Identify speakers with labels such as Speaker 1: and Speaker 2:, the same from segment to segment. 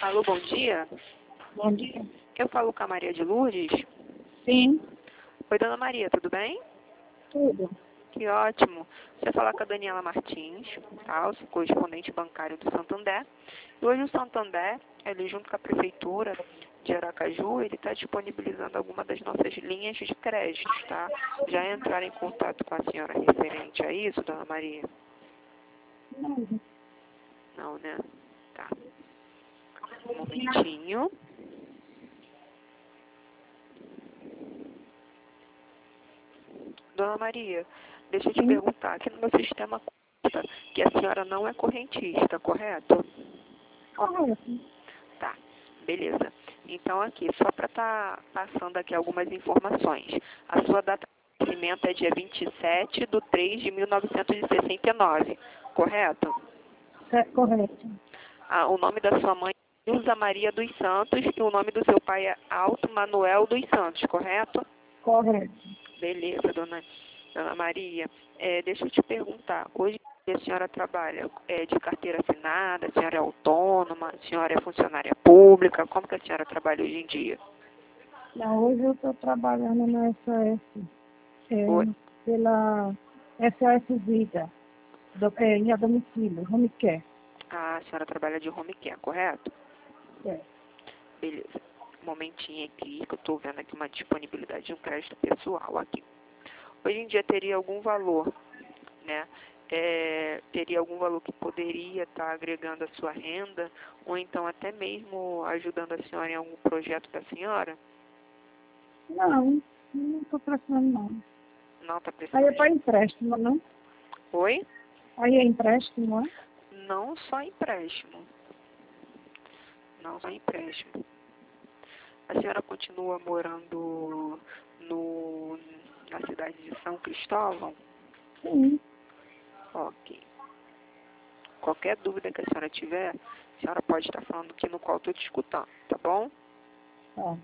Speaker 1: Alô, bom dia.
Speaker 2: Bom dia.
Speaker 1: Eu falo com a Maria de Lourdes.
Speaker 2: Sim,
Speaker 1: Oi, dona Maria, tudo bem?
Speaker 2: tudo.
Speaker 1: Que ótimo. Você vai falar com a Daniela Martins, tá? Eu sou correspondente bancário do Santander. E hoje o Santander, ele junto com a Prefeitura de Aracaju, ele está disponibilizando algumas das nossas linhas de créditos, tá? Já entraram em contato com a senhora referente a isso, dona Maria?
Speaker 2: Não,
Speaker 1: Não, né? Tá. Um momentinho. Dona Maria, deixa eu te
Speaker 2: sim,
Speaker 1: perguntar, aqui no meu sistema consta que a senhora não é correntista, correto?
Speaker 2: correto.
Speaker 1: Tá, beleza. Então aqui, só para estar passando aqui algumas informações. A sua data de nascimento é dia 27/3/1969, correto?
Speaker 2: Correto.
Speaker 1: Ah, o nome da sua mãe é Ilza Maria dos Santos e o nome do seu pai é Alto Manuel dos Santos, correto?
Speaker 2: Correto.
Speaker 1: Beleza, dona Maria. Deixa eu te perguntar, hoje a senhora trabalha de carteira assinada, a senhora é autônoma, a senhora é funcionária pública, como que a senhora trabalha hoje em dia?
Speaker 2: Não, hoje eu estou trabalhando na SAS,
Speaker 1: Oi?
Speaker 2: pela SAS Vida, em a domicílio, home care.
Speaker 1: A senhora trabalha de home care, correto?
Speaker 2: É.
Speaker 1: Beleza. Um momentinho aqui, que eu estou vendo aqui uma disponibilidade de um crédito pessoal aqui. Hoje em dia teria algum valor, né? Teria algum valor que poderia estar agregando a sua renda, ou então até mesmo ajudando a senhora em algum projeto da senhora?
Speaker 2: Não estou precisando não.
Speaker 1: Não está
Speaker 2: Aí é
Speaker 1: precisando
Speaker 2: para
Speaker 1: de...
Speaker 2: empréstimo, não?
Speaker 1: Oi?
Speaker 2: Aí é empréstimo, não é?
Speaker 1: Não só empréstimo. Não só empréstimo. A senhora continua morando na cidade de São Cristóvão?
Speaker 2: Sim.
Speaker 1: Ok. Qualquer dúvida que a senhora tiver, a senhora pode estar falando aqui no qual estou te escutando, tá bom?
Speaker 2: Tá.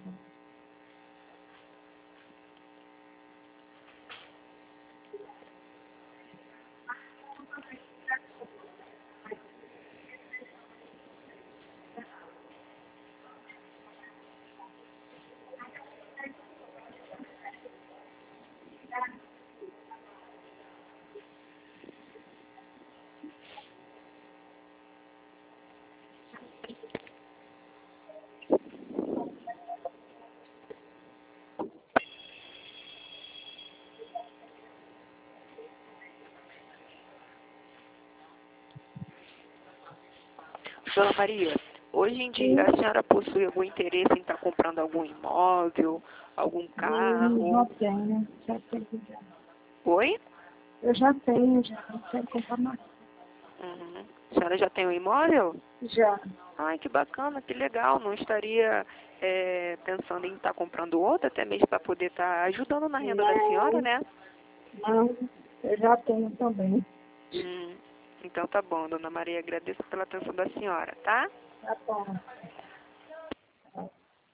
Speaker 1: Dona Maria, hoje em dia
Speaker 2: Sim,
Speaker 1: a senhora possui algum interesse em estar comprando algum imóvel, algum
Speaker 2: já
Speaker 1: carro?
Speaker 2: tenho, já tenho.
Speaker 1: Oi?
Speaker 2: Eu já tenho, já não quero comprar mais.
Speaker 1: Uhum. A senhora já tem um imóvel?
Speaker 2: Já.
Speaker 1: Ai, que bacana, que legal. Não estaria pensando em estar comprando outro, até mesmo para poder estar ajudando na renda da senhora,
Speaker 2: Não,
Speaker 1: né?
Speaker 2: não, eu já tenho também.
Speaker 1: Então tá bom, dona Maria, agradeço pela atenção da senhora, tá?
Speaker 2: Tá bom.